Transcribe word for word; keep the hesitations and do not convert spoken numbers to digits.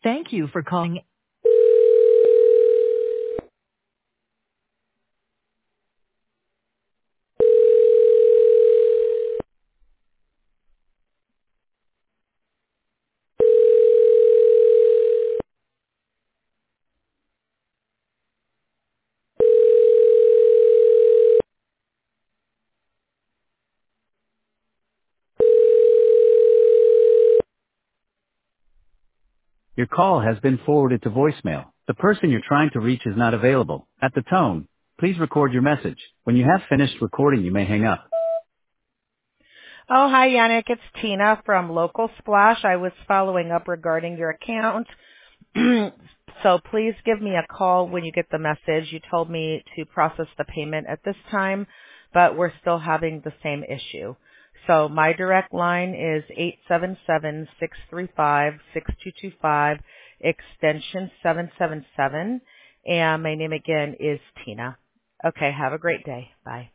Thank you for calling. Your call has been forwarded to voicemail. The person you're trying to reach is not available. At the tone, please record your message. When you have finished recording, you may hang up. Oh, hi, Yannick. It's Tina from Local Splash. I was following up regarding your account. So please give me a call when you get the message. You told me to process the payment at this time, but we're still having the same issue. So my direct line is eight seven seven, six three five, six two two five, extension seven seven seven, and my name again is Tina. Okay, have a great day. Bye.